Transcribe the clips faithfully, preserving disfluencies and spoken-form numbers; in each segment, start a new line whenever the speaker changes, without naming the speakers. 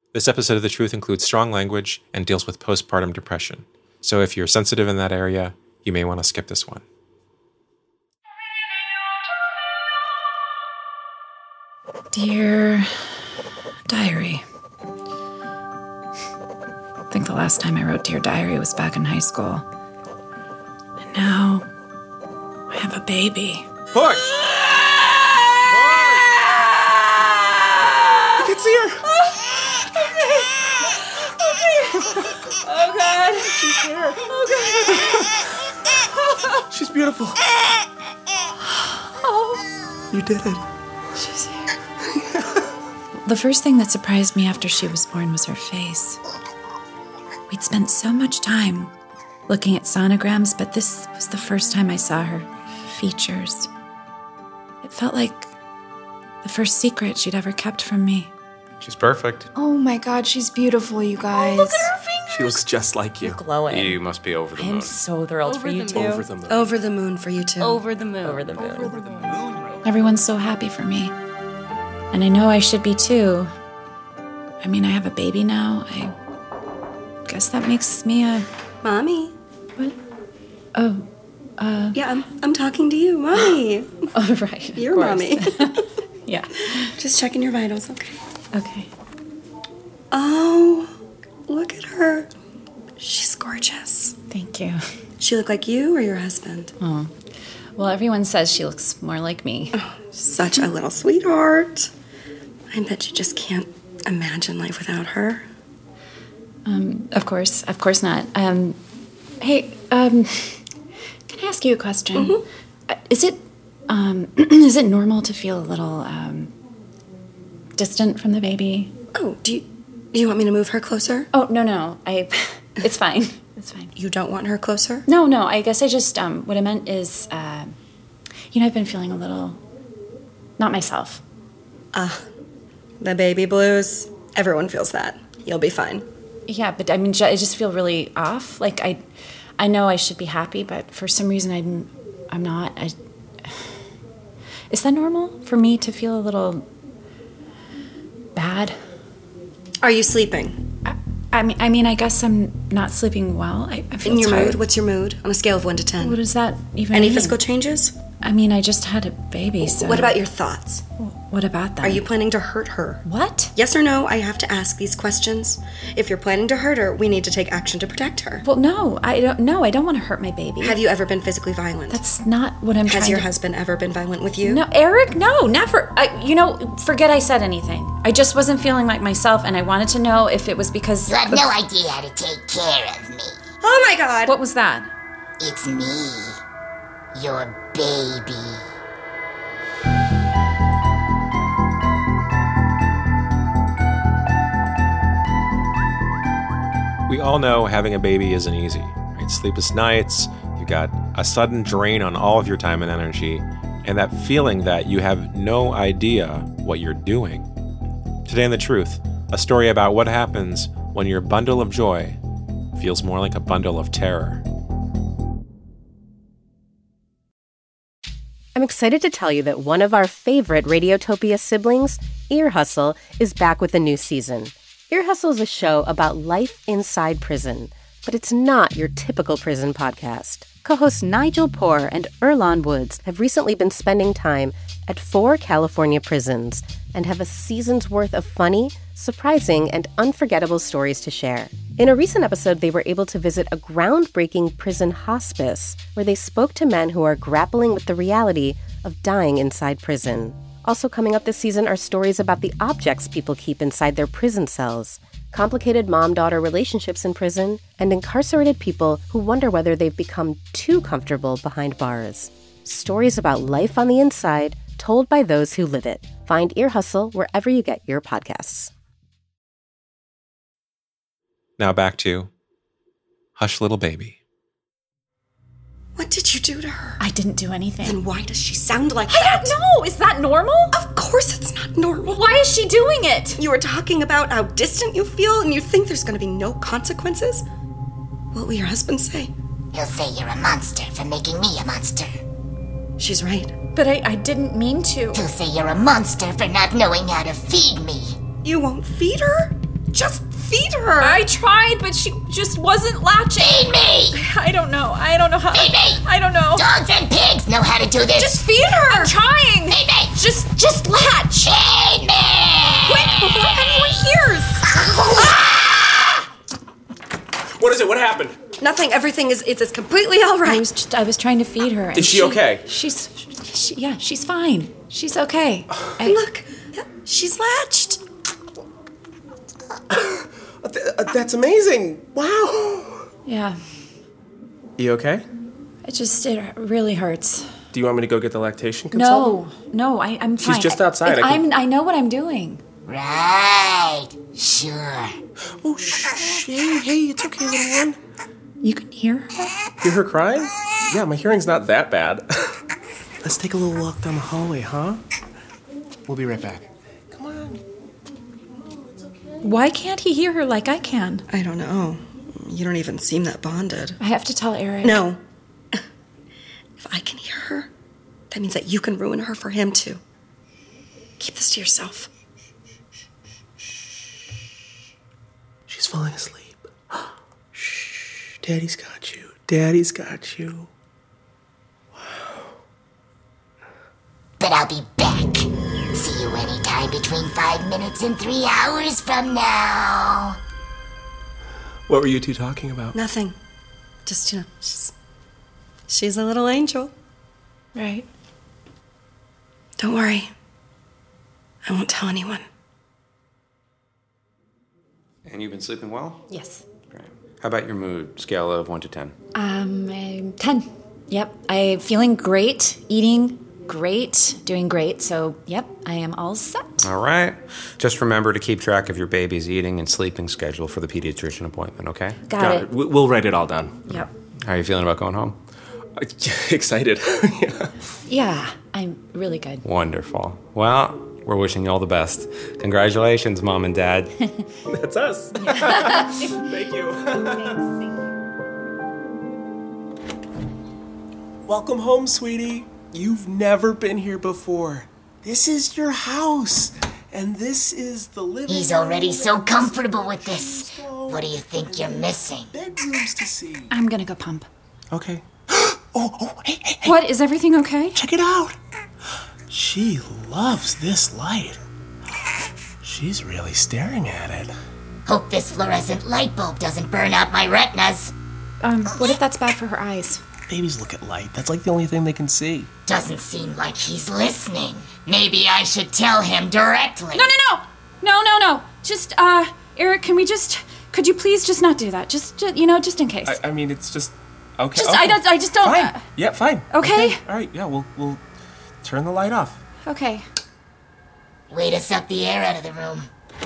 This episode of The Truth includes strong language and deals with postpartum depression. So if you're sensitive in that area, you may want to skip this one.
Dear Diary, I think the last time I wrote Dear Diary was back in high school. And now I have a baby.
Push! I can see her!
Oh, God. She's here. Oh, God.
She's beautiful.
Oh.
You did it.
She's here. The first thing that surprised me after she was born was her face. We'd spent so much time looking at sonograms, but this was the first time I saw her features. It felt like the first secret she'd ever kept from me.
She's perfect.
Oh my God, she's beautiful, you guys.
Oh, look at her fingers.
She looks just like you.
You're glowing.
You must be over the
I'm
moon.
so thrilled
Over
for you
the
too.
moon.
Over the moon.
Over the moon for you too.
Over the moon.
Over the moon.
Over the moon. Everyone's so happy for me. And I know I should be too. I mean, I have a baby now. I guess that makes me a...
Mommy.
What? Oh, uh...
Yeah, I'm, I'm talking to you, Mommy.
Oh, right.
You're Mommy.
Yeah.
Just checking your vitals, okay?
Okay.
Oh, look at her. She's gorgeous.
Thank you.
She look like you or your husband?
Oh. Well, everyone says she looks more like me.
Oh, such a little sweetheart. I bet you just can't imagine life without her.
Um, of course. Of course not. Um, hey, um, can I ask you a question?
Mm-hmm.
Uh, is it, um, is it normal to feel a little, um, distant from the baby?
Oh, do you, do you want me to move her closer?
Oh, no, no. I, it's fine. It's fine.
You don't want her closer?
No, no. I guess I just, um, what I meant is, uh, you know, I've been feeling a little, not myself.
Ah, uh, the baby blues. Everyone feels that. You'll be fine.
Yeah, but I mean, I just feel really off. Like, I, I know I should be happy, but for some reason I'm, I'm not. I, is that normal for me to feel a little bad?
Are you sleeping?
I, I mean, I mean, I guess I'm not sleeping well. I, I feel
In your
tired.
mood? What's your mood on a scale of one to ten?
What does that even
Any
mean?
physical changes?
I mean, I just had a baby, so...
What about your thoughts?
What about that?
Are you planning to hurt her?
What?
Yes or no, I have to ask these questions. If you're planning to hurt her, we need to take action to protect her.
Well, no, I don't. No, I don't want to hurt my baby.
Have you ever been physically violent?
That's not what I'm trying
Has your
to...
husband ever been violent with you?
No, Eric, no, never. I, you know, forget I said anything. I just wasn't feeling like myself, and I wanted to know if it was because...
You have no idea how to take care of me.
Oh my God!
What was that?
It's me, your baby.
We all know having a baby isn't easy, right? Sleepless nights, you've got a sudden drain on all of your time and energy, and that feeling that you have no idea what you're doing. Today in The Truth, a story about what happens when your bundle of joy feels more like a bundle of terror.
I'm excited to tell you that one of our favorite Radiotopia siblings, Ear Hustle, is back with a new season. Ear Hustle is a show about life inside prison, but it's not your typical prison podcast. Co-hosts Nigel Poor and Earlonne Woods have recently been spending time at four California prisons and have a season's worth of funny, surprising, and unforgettable stories to share. In a recent episode, they were able to visit a groundbreaking prison hospice where they spoke to men who are grappling with the reality of dying inside prison. Also coming up this season are stories about the objects people keep inside their prison cells, complicated mom-daughter relationships in prison, and incarcerated people who wonder whether they've become too comfortable behind bars. Stories about life on the inside, told by those who live it. Find Ear Hustle wherever you get your podcasts.
Now back to Hush Little Baby.
What did you do to her?
I didn't do anything.
Then why does she sound like
I
that?
don't know. Is that normal?
Of course it's not normal.
Why is she doing it?
You were talking about how distant you feel and you think there's going to be no consequences? What will your husband say?
He'll say you're a monster for making me a monster.
She's right.
But I, I didn't mean to.
He'll say you're a monster for not knowing how to feed me.
You won't feed her? Just feed her.
I tried, but she just wasn't latching.
Feed me!
I don't know. I don't know how.
Feed me!
I don't know.
Dogs and pigs know how to do this!
Just feed her. I'm trying.
Feed me!
Just, just latch.
Feed me!
Quick, before anyone hears.
What is it? What happened?
Nothing. Everything is it's, it's completely all right.
I was just, I was trying to feed her. And
Is she okay?
She's, she, yeah, she's fine. She's okay. I,
Look, she's latched.
That's amazing. Wow.
yeah,
You okay?
it just it really hurts.
Do you want me to go get the lactation consultant?
No, no, I, I'm fine.
She's just outside.
I,
I can-
I'm, I know what I'm doing.
Right. Sure.
Oh, shh. Hey, hey, it's okay, little one.
You can hear her?
Hear her crying? Yeah, my hearing's not that bad. Let's take a little walk down the hallway, huh? We'll be right back. Come on.
Why can't he hear her like I can?
I don't know. You don't even seem that bonded.
I have to tell Eric.
No. If I can hear her, that means that you can ruin her for him too. Keep this to yourself.
She's falling asleep. Shh. Daddy's got you. Daddy's got you.
But I'll be back. See you anytime between five minutes and three hours from now.
What were you two talking about?
Nothing. Just, you know, she's she's a little angel.
Right.
Don't worry. I won't tell anyone.
And you've been sleeping well?
Yes.
Great. How about your mood? Scale of one to ten.
Um, I'm ten. Yep. I'm feeling great, eating great, doing great. So, yep, I am all set.
All right. Just remember to keep track of your baby's eating and sleeping schedule for the pediatrician appointment, okay?
Got, it.
We- We'll write it all down.
Yep.
How are you feeling about going home?
Uh, Excited. Yeah.
Yeah, I'm really good.
Wonderful. Well, we're wishing you all the best. Congratulations, Mom and Dad.
That's us. Thank you. Welcome home, sweetie. You've never been here before. This is your house, and this is the living
He's
room.
already so comfortable with this. What do you think you're missing?
Bedrooms to see.
I'm gonna go pump.
Okay. oh, oh, hey, hey, hey.
What? Is everything okay?
Check it out. She loves this light. She's really staring at it.
Hope this fluorescent light bulb doesn't burn out my retinas.
Um, what if that's bad for her eyes?
Babies look at light. That's like the only thing they can see.
Doesn't seem like he's listening. Maybe I should tell him directly.
No, no, no! No, no, no. Just, uh, Eric, can we just, could you please just not do that? Just, just you know, just in case.
I, I mean, it's just okay.
Just-
okay.
I don't- I just don't-
Fine.
uh,
yeah, fine.
Okay.
All right. Yeah, we'll we'll turn the light off.
Okay.
Way to suck the air out of the room.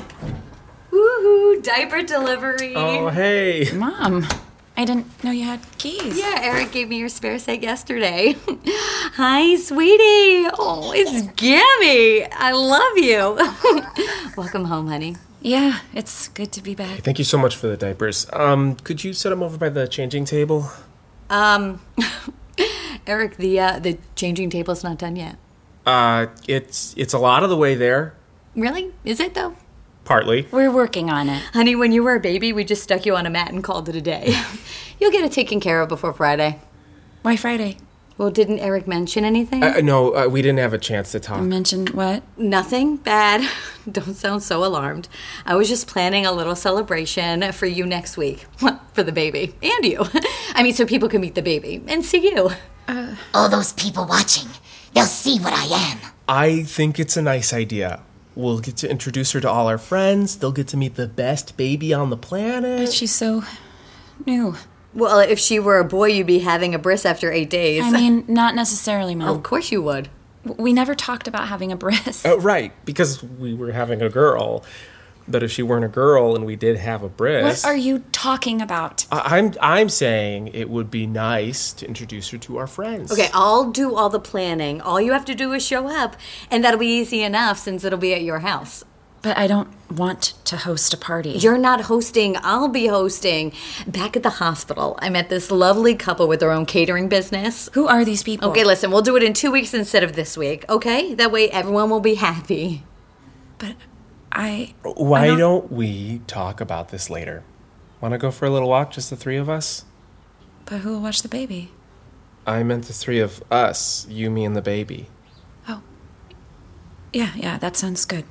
Woohoo! Diaper delivery.
Oh, hey.
Mom, I didn't know you had keys.
Yeah, Eric gave me your spare set yesterday. Hi, sweetie. Oh, it's Gammy. I love you. Welcome home, honey.
Yeah, it's good to be back.
Thank you so much for the diapers. Um, could you set them over by the changing table?
Um, Eric, the uh, the changing table's not done yet.
Uh, it's it's a lot of the way there.
Really? Is it though?
Partly.
We're working on it.
Honey, when you were a baby, we just stuck you on a mat and called it a day. You'll get it taken care of before Friday.
Why Friday?
Well, didn't Eric mention anything?
Uh, no, uh, we didn't have a chance to talk.
Mentioned what?
Nothing bad. Don't sound so alarmed. I was just planning a little celebration for you next week. For the baby. And you. I mean, so people can meet the baby and see you.
All those people watching, they'll see what I am.
I think it's a nice idea. We'll get to introduce her to all our friends. They'll get to meet the best baby on the planet.
But she's so new.
Well, if she were a boy, you'd be having a bris after eight days.
I mean, not necessarily, Mom.
Of course you would.
We never talked about having a bris.
Oh, right, because we were having a girl. But if she weren't a girl and we did have a bris...
What are you talking about?
I- I'm, I'm saying it would be nice to introduce her to our friends.
Okay, I'll do all the planning. All you have to do is show up, and that'll be easy enough since it'll be at your house.
But I don't want to host a party.
You're not hosting, I'll be hosting. Back at the hospital, I met this lovely couple with their own catering business.
Who are these people?
Okay, listen, we'll do it in two weeks instead of this week, okay? That way everyone will be happy.
But I...
Why
I don't...
don't we talk about this later? Want to go for a little walk, just the three of us?
But who will watch the baby?
I meant the three of us, you, me, and the baby.
Oh. Yeah, yeah, that sounds good.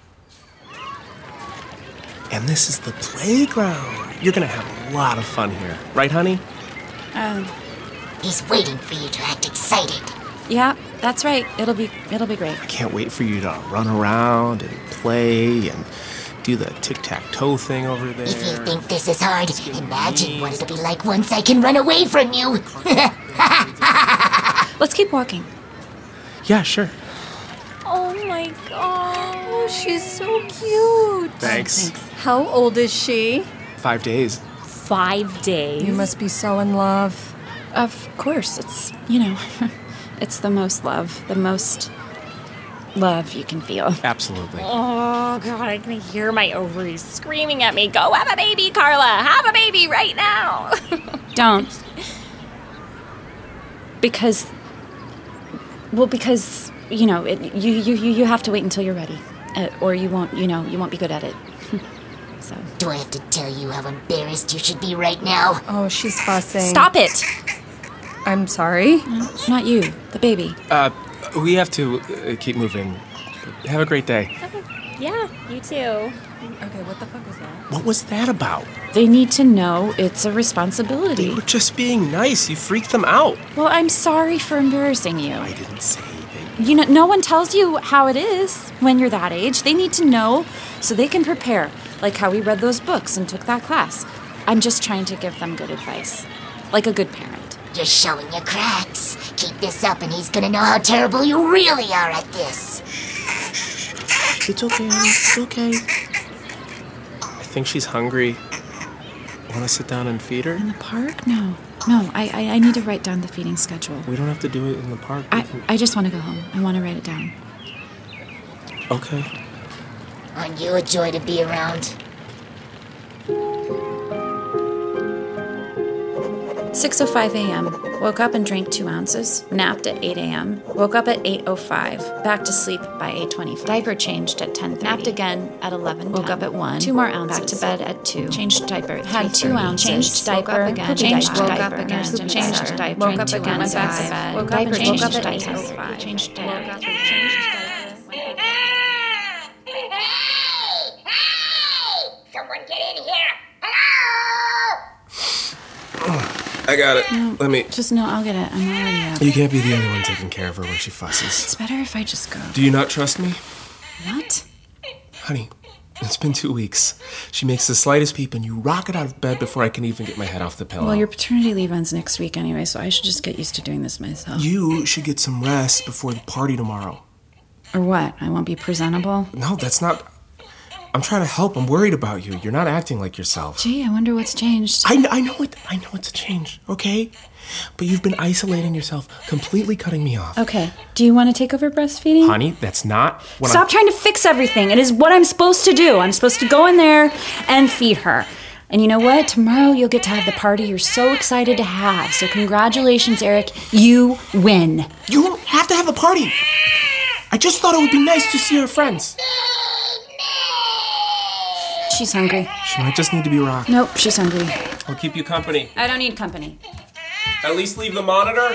And this is the playground. You're gonna have a lot of fun here. Right, honey?
Um...
He's waiting for you to act excited.
Yeah, that's right. It'll be it'll be great.
I can't wait for you to run around and play and do the tic-tac-toe thing over there.
If you think this is hard, imagine what it'll be like once I can run away from you.
Let's keep walking.
Yeah, sure.
Oh my god, she's so cute.
Thanks.
How old is she?
Five days.
Five days.
You must be so in love.
Of course, it's, you know, it's the most love, the most love you can feel.
Absolutely.
Oh, God, I can hear my ovaries screaming at me. Go have a baby, Carla. Have a baby right now.
Don't. Because, well, because, you know, it, you, you, you have to wait until you're ready. Uh, or you won't, you know, you won't be good at it. So.
Do I have to tell you how embarrassed you should be right now?
Oh, she's fussing.
Stop it!
I'm sorry.
No, not you, the baby.
Uh, we have to uh, keep moving. Have a great day.
Yeah, you too.
Okay, what the fuck was that?
What was that about?
They need to know it's a responsibility.
They were just being nice. You freaked them out.
Well, I'm sorry for embarrassing you.
I didn't say that.
You know, no one tells you how it is when you're that age. They need to know so they can prepare, like how we read those books and took that class. I'm just trying to give them good advice, like a good parent.
You're showing your cracks. Keep this up and he's gonna know how terrible you really are at this.
It's okay, honey. It's okay. I think she's hungry. Want to sit down and feed her?
In the park? No. No, I, I, I need to write down the feeding schedule.
We don't have to do it in the park.
I, I just want to go home. I want to write it down.
Okay.
Aren't you a joy to be around?
six oh five a.m. Woke up and drank two ounces. Napped at eight a.m. Woke up at eight oh five. Back to sleep by eight twenty-five. Diaper changed at ten thirty. Napped again at eleven. Woke up at one. Two more ounces. Back to bed at two. Changed diaper. Had two ounces. Changed diaper. Woke up again. Changed diaper. Again. Changed diaper. Woke up again. Went back to bed. Woke up and changed diaper. Changed diaper. Changed diaper.
Someone get in here! Hello!
I got it.
No,
Let me...
Just no, I'll get it. I'm already up.
You can't be the only one taking care of her when she fusses.
It's better if I just go.
Do you not trust me?
What?
Honey, it's been two weeks. She makes the slightest peep and you rock it out of bed before I can even get my head off the pillow.
Well, your paternity leave ends next week anyway, so I should just get used to doing this myself.
You should get some rest before the party tomorrow.
Or what? I won't be presentable?
No, that's not... I'm trying to help. I'm worried about you. You're not acting like yourself.
Gee, I wonder what's changed.
I, I know it. I know it's a change, okay? But you've been isolating yourself, completely cutting me off.
Okay. Do you want to take over breastfeeding?
Honey, that's not what
Stop
I'm...
trying to fix everything. It is what I'm supposed to do. I'm supposed to go in there and feed her. And you know what? Tomorrow you'll get to have the party you're so excited to have. So congratulations, Eric. You win.
You don't have to have a party. I just thought it would be nice to see her friends.
She's hungry.
She might just need to be rocked.
Nope, she's hungry.
I'll keep you company.
I don't need company.
At least leave the monitor.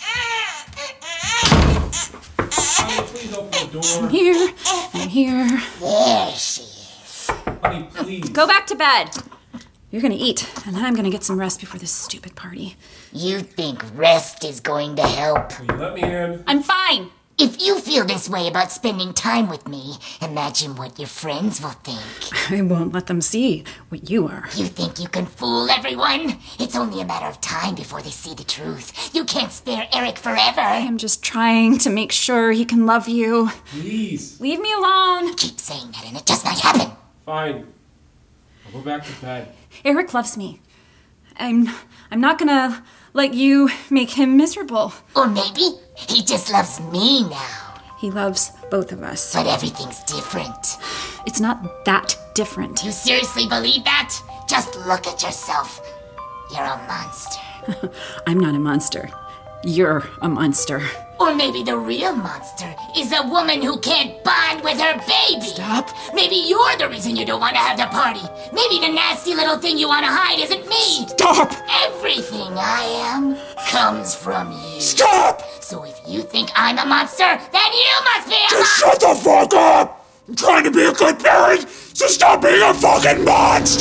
Honey, please open the door.
I'm here. I'm here.
There she is.
Honey, please.
Go back to bed. You're gonna eat, and I'm gonna get some rest before this stupid party.
You think rest is going to help?
Will you let me in?
I'm fine.
If you feel this way about spending time with me, imagine what your friends will think.
I won't let them see what you are.
You think you can fool everyone? It's only a matter of time before they see the truth. You can't spare Eric forever.
I'm just trying to make sure he can love you.
Please.
Leave me alone.
Keep saying that and it just might happen.
Fine. I'll go back to bed.
Eric loves me. I'm I'm not gonna let you make him miserable.
Or maybe he just loves me now.
He loves both of us.
But everything's different.
It's not that different.
You seriously believe that? Just look at yourself. You're a monster.
I'm not a monster. You're a monster.
Or maybe the real monster is a woman who can't bond with her baby.
Stop.
Maybe you're the reason you don't want to have the party. Maybe the nasty little thing you want to hide isn't me.
Stop!
Everything I am comes from you.
Stop!
So if you think I'm a monster, then you must be a
Just
monster.
shut the fuck up! I'm trying to be a good parent, so stop being a fucking monster!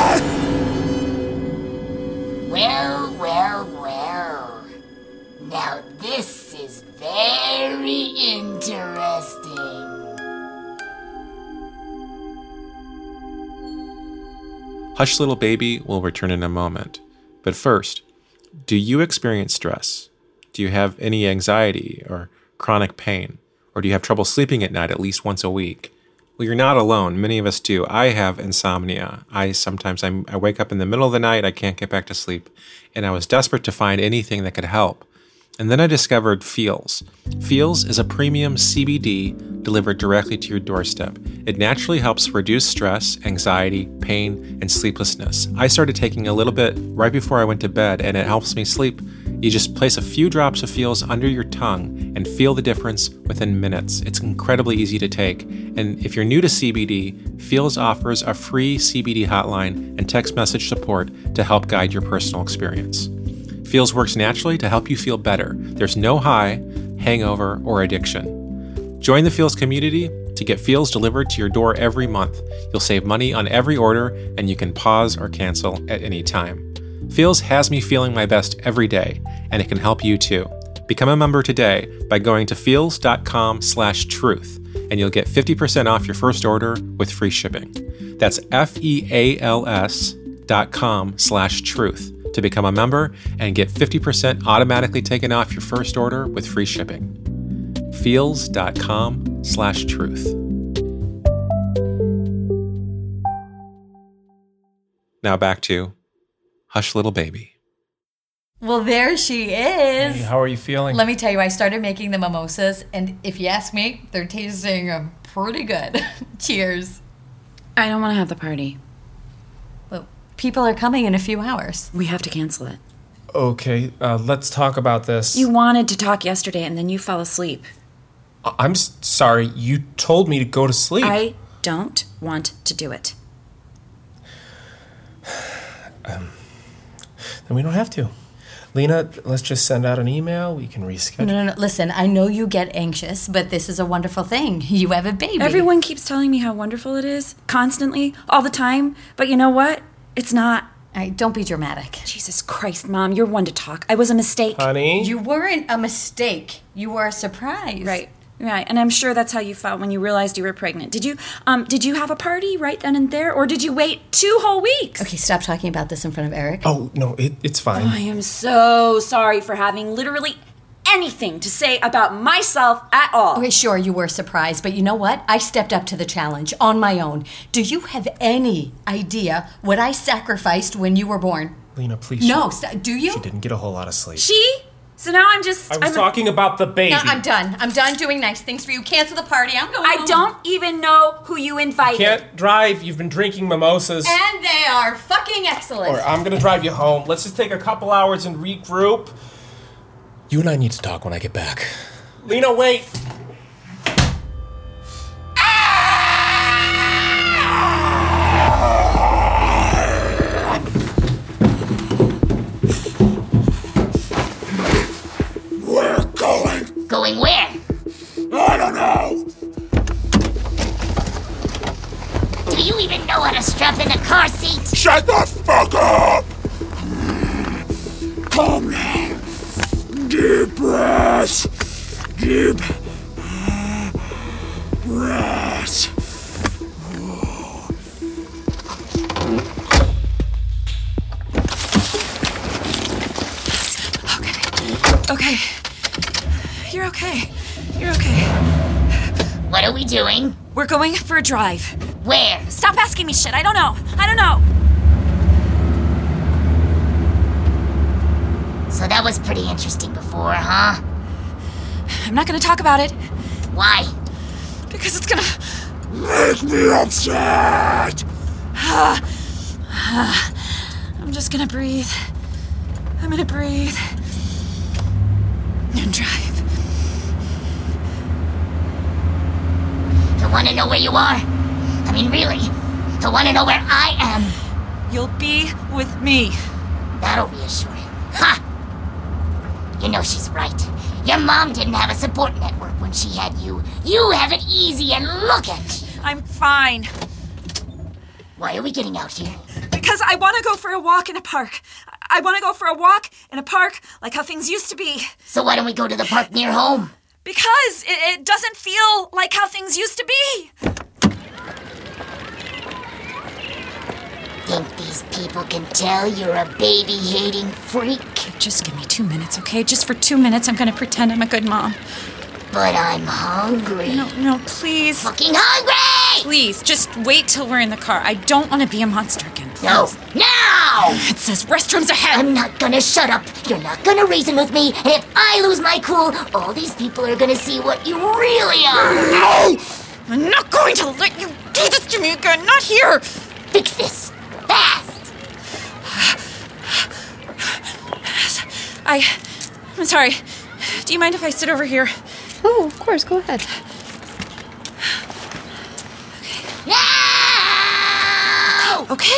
Well, well, well. Now this is very interesting.
Hush Little Baby will return in a moment. But first, do you experience stress? Do you have any anxiety or chronic pain? Or do you have trouble sleeping at night at least once a week? Well, you're not alone. Many of us do. I have insomnia. I sometimes I'm, I wake up in the middle of the night, I can't get back to sleep, and I was desperate to find anything that could help. And then I discovered Feals. Feals is a premium C B D delivered directly to your doorstep. It naturally helps reduce stress, anxiety, pain, and sleeplessness. I started taking a little bit right before I went to bed, and it helps me sleep. You just place a few drops of Feals under your tongue and feel the difference within minutes. It's incredibly easy to take. And if you're new to C B D, Feals offers a free C B D hotline and text message support to help guide your personal experience. Feals works naturally to help you feel better. There's no high, hangover, or addiction. Join the Feals community to get Feals delivered to your door every month. You'll save money on every order, and you can pause or cancel at any time. Feals has me feeling my best every day, and it can help you too. Become a member today by going to feals.com slash truth, and you'll get fifty percent off your first order with free shipping. That's F-E-A-L-S dot com slash truth to become a member and get fifty percent automatically taken off your first order with free shipping. Feals.com slash truth. Now back to Hush Little Baby.
Well, there she is.
Hey, how are you feeling?
Let me tell you, I started making the mimosas, and if you ask me, they're tasting uh, pretty good. Cheers.
I don't want to have the party.
Well, people are coming in a few hours.
We have to cancel it.
Okay, uh, let's talk about this.
You wanted to talk yesterday, and then you fell asleep.
I- I'm s- sorry, you told me to go to sleep.
I don't want to do it.
um, then we don't have to. Lena, let's just send out an email. We can reschedule.
No, no, no. Listen, I know you get anxious, but this is a wonderful thing. You have a baby.
Everyone keeps telling me how wonderful it is, constantly, all the time. But you know what? It's not.
All right, don't be dramatic.
Jesus Christ, Mom, you're one to talk. I was a mistake.
Honey?
You weren't a mistake. You were a surprise.
Right. Right, and I'm sure that's how you felt when you realized you were pregnant. Did you, um, did you have a party right then and there, or did you wait two whole weeks?
Okay, stop talking about this in front of Eric.
Oh, no, it, it's fine.
Oh, I am so sorry for having literally anything to say about myself at all.
Okay, sure, you were surprised, but you know what? I stepped up to the challenge on my own. Do you have any idea what I sacrificed when you were born?
Lena, please.
No,
she,
st- do you?
She didn't get a whole lot of sleep.
She? So now I'm just...
I was
I'm,
talking about the baby.
No, I'm done. I'm done doing nice things for you. Cancel the party. I'm going
I
home.
don't even know who you invited.
Can't drive. You've been drinking mimosas.
And they are fucking excellent.
Or I'm gonna drive you home. Let's just take a couple hours and regroup. You and I need to talk when I get back. Lena, wait!
We're going.
Going where?
I don't know.
Do you even know how to strap in a car seat?
Shut the fuck up! Calm down. Deep breaths. Deep breaths.
Okay. You're okay. You're okay.
What are we doing?
We're going for a drive.
Where?
Stop asking me shit. I don't know. I don't know.
So that was pretty interesting before, huh?
I'm not gonna talk about it.
Why?
Because it's gonna...
Make me upset!
I'm just gonna breathe. I'm gonna breathe. Drive.
You want to know where you are? I mean, really? You want to know where I am?
You'll be with me.
That'll reassure you. Ha! You know she's right. Your mom didn't have a support network when she had you. You have it easy, and look at you.
I'm fine.
Why are we getting out here?
Because I want to go for a walk in a park. I want to go for a walk in a park like how things used to be.
So why don't we go to the park near home?
Because it, it doesn't feel like how things used to be.
Think these people can tell you're a baby-hating freak?
Just give me two minutes, okay? Just for two minutes, I'm gonna pretend I'm a good mom.
But I'm hungry.
No, no, please.
Fucking hungry!
Please, just wait till we're in the car. I don't want to be a monster again. Please.
No, now!
It says restrooms ahead.
I'm not gonna shut up. You're not gonna reason with me. And if I lose my cool, all these people are gonna see what you really are.
No!
I'm not going to let you do this to me again. Not here.
Fix this. Fast!
I... I'm sorry. Do you mind if I sit over here?
Oh, of course. Go ahead.
No!
Okay.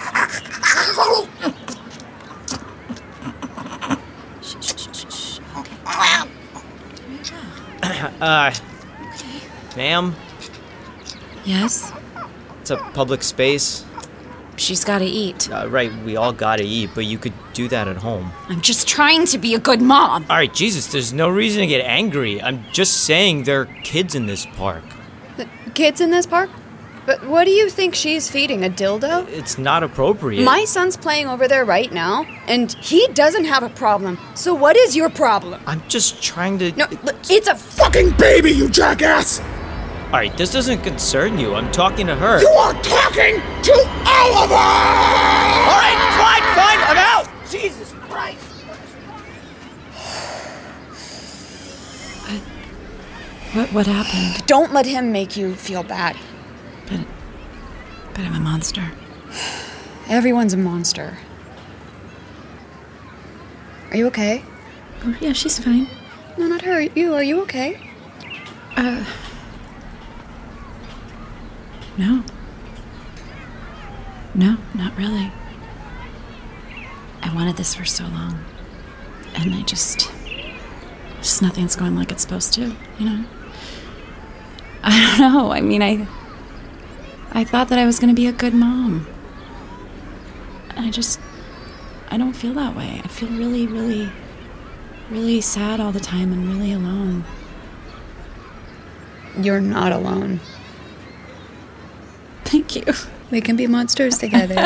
Uh, ma'am?
Yes?
It's a public space.
She's gotta eat.
Uh, right, we all gotta eat, but you could do that at home.
I'm just trying to be a good mom.
All right, Jesus, there's no reason to get angry. I'm just saying there are kids in this park.
The kids in this park? But what do you think she's feeding, a dildo?
It's not appropriate.
My son's playing over there right now, and he doesn't have a problem. So what is your problem?
I'm just trying to...
No, it's a
fucking baby, you jackass!
All right, this doesn't concern you. I'm talking to her.
You are talking to Oliver!
All right, fine, fine, I'm out! Jesus Christ!
What, what happened?
Don't let him make you feel bad.
But, but I'm a monster.
Everyone's a monster. Are you okay?
Oh, yeah, she's fine.
No, not her. You. Are you okay?
Uh... No. No, not really. I wanted this for so long. And I just... Just nothing's going like it's supposed to, you know? I don't know. I mean, I... I thought that I was going to be a good mom. And I just... I don't feel that way. I feel really, really... really sad all the time and really alone.
You're not alone.
Thank you.
We can be monsters together.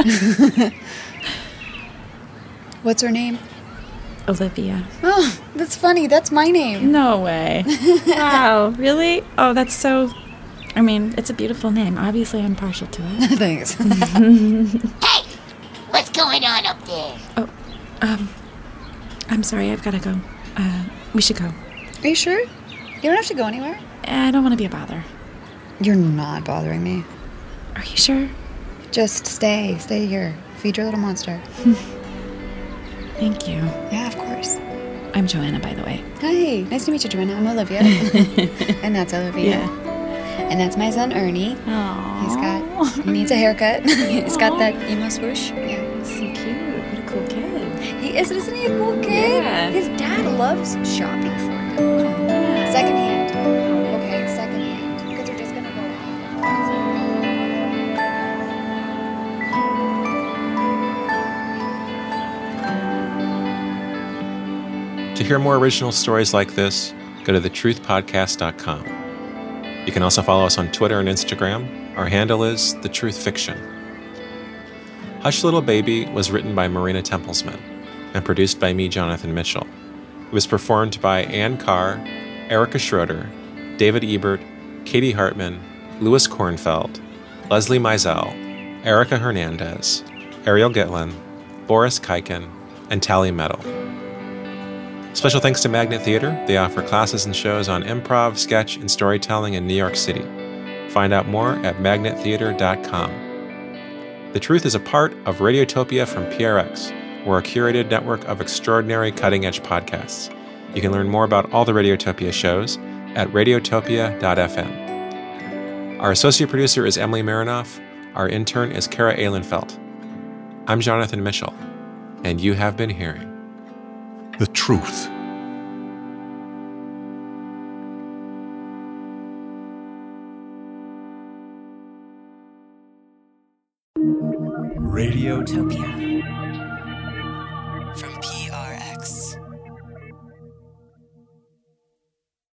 What's her name?
Olivia.
Oh, that's funny. That's my name.
No way. Wow, really? Oh, that's so... I mean, it's a beautiful name. Obviously, I'm partial to it.
Thanks.
Hey! What's going on up there?
Oh, um... I'm sorry, I've gotta go. Uh, we should go.
Are you sure? You don't have to go anywhere.
I don't want to be a bother.
You're not bothering me.
Are you sure?
Just stay. Stay here. Feed your little monster.
Thank you.
Yeah, of course.
I'm Joanna, by the way.
Hi. Nice to meet you, Joanna. I'm Olivia. And that's Olivia.
Yeah.
And that's my son, Ernie.
Aww.
He's got... He needs a haircut. He's got that emo swoosh. Yeah.
So cute. What a cool kid.
He is. Isn't he a cool kid?
Yeah.
His dad loves shopping for him.
Yeah.
Secondhand. Okay, secondhand. Because we're just going to go
To hear more original stories like this, go to the truth podcast dot com. You can also follow us on Twitter and Instagram. Our handle is The Truth Fiction. Hush Little Baby was written by Marina Templesman and produced by me, Jonathan Mitchell. It was performed by Ann Carr, Erica Schroeder, David Ebert, Katie Hartman, Louis Kornfeld, Leslie Mizell, Erica Hernandez, Ariel Gitlin, Boris Kuiken, and Tally Metal. Special thanks to Magnet Theater. They offer classes and shows on improv, sketch, and storytelling in New York City. Find out more at magnet theater dot com. The Truth is a part of Radiotopia from P R X. We're a curated network of extraordinary cutting-edge podcasts. You can learn more about all the Radiotopia shows at radiotopia dot f m. Our associate producer is Emily Marinoff. Our intern is Kara Ehlenfeld. I'm Jonathan Mitchell, and you have been hearing
The Truth.
Radiotopia.